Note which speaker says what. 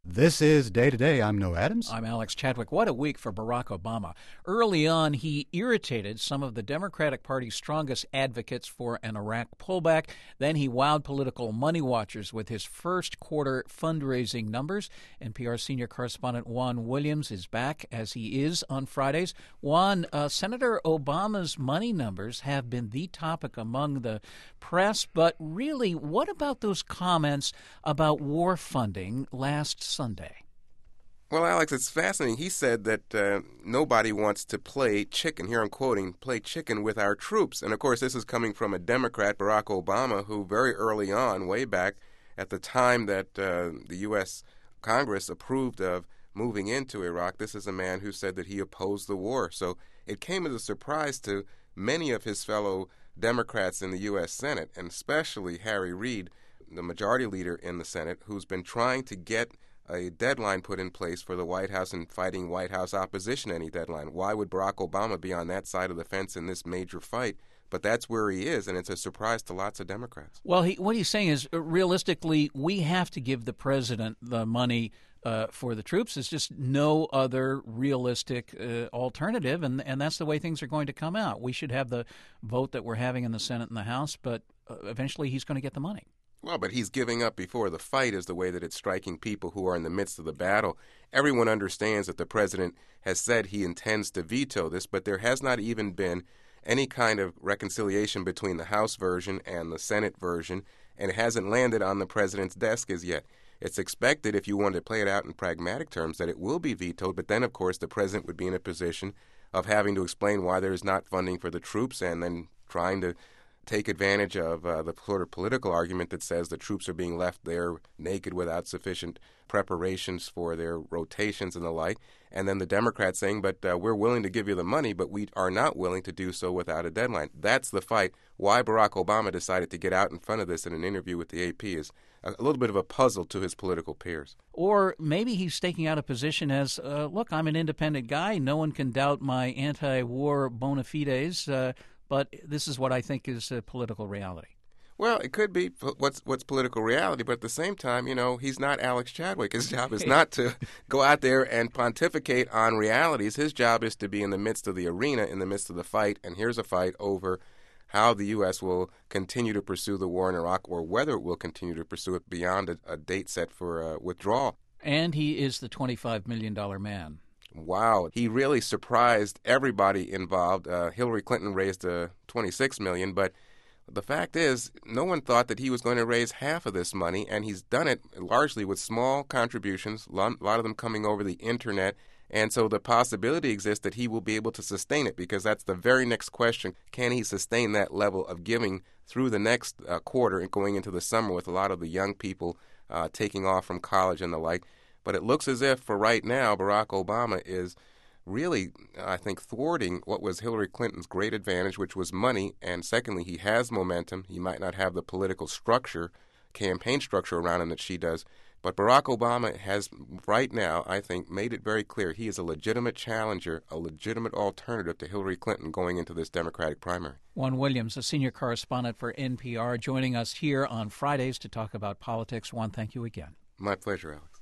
Speaker 1: This is Day to Day. I'm Noah Adams.
Speaker 2: I'm Alex Chadwick. What a week for Barack Obama. Early on, he irritated some of the Democratic Party's strongest advocates for an Iraq pullback. Then he wowed political money watchers with his first quarter fundraising numbers. NPR senior correspondent Juan Williams is back, as he is on Fridays. Juan, Senator Obama's money numbers have been the topic among the press, but really, what about those comments about war funding last Sunday?
Speaker 3: Well, Alex, it's fascinating. He said that nobody wants to play chicken, here I'm quoting, play chicken with our troops. And, of course, this is coming from a Democrat, Barack Obama, who very early on, way back at the time that the U.S. Congress approved of moving into Iraq, this is a man who said that he opposed the war. So it came as a surprise to many of his fellow Democrats in the U.S. Senate, and especially Harry Reid, the majority leader in the Senate, who's been trying to get a deadline put in place for the White House and fighting White House opposition to any deadline. Why would Barack Obama be on that side of the fence in this major fight? But that's where he is, and it's a surprise to lots of Democrats.
Speaker 2: Well, what he's saying is, realistically, we have to give the president the money for the troops. There's just no other realistic alternative, and that's the way things are going to come out. We should have the vote that we're having in the Senate and the House, but eventually he's going to get the money.
Speaker 3: Well, but he's giving up before the fight is the way that it's striking people who are in the midst of the battle. Everyone understands that the president has said he intends to veto this, but there has not even been any kind of reconciliation between the House version and the Senate version, and it hasn't landed on the president's desk as yet. It's expected, if you want to play it out in pragmatic terms, that it will be vetoed, but then, of course, the president would be in a position of having to explain why there is not funding for the troops and then trying to take advantage of the sort of political argument that says the troops are being left there naked without sufficient preparations for their rotations and the like. And then the Democrats saying, but we're willing to give you the money, but we are not willing to do so without a deadline. That's the fight. Why Barack Obama decided to get out in front of this in an interview with the AP is a little bit of a puzzle to his political peers.
Speaker 2: Or maybe he's staking out a position as, look, I'm an independent guy. No one can doubt my anti-war bona fides. But this is what I think is political reality.
Speaker 3: Well, it could be what's political reality, but at the same time, he's not Alex Chadwick. His job is not to go out there and pontificate on realities. His job is to be in the midst of the arena, in the midst of the fight, and here's a fight over how the U.S. will continue to pursue the war in Iraq or whether it will continue to pursue it beyond a date set for withdrawal.
Speaker 2: And he is the $25 million man.
Speaker 3: Wow, he really surprised everybody involved. Hillary Clinton raised $26 million, but the fact is, no one thought that he was going to raise half of this money, and he's done it largely with small contributions, a lot of them coming over the internet, and so the possibility exists that he will be able to sustain it, because that's the very next question. Can he sustain that level of giving through the next quarter and going into the summer with a lot of the young people taking off from college and the like? But it looks as if, for right now, Barack Obama is really, I think, thwarting what was Hillary Clinton's great advantage, which was money. And secondly, he has momentum. He might not have the political structure, campaign structure around him that she does. But Barack Obama has, right now, I think, made it very clear he is a legitimate challenger, a legitimate alternative to Hillary Clinton going into this Democratic primary.
Speaker 2: Juan Williams, a senior correspondent for NPR, joining us here on Fridays to talk about politics. Juan, thank you again.
Speaker 3: My pleasure, Alex.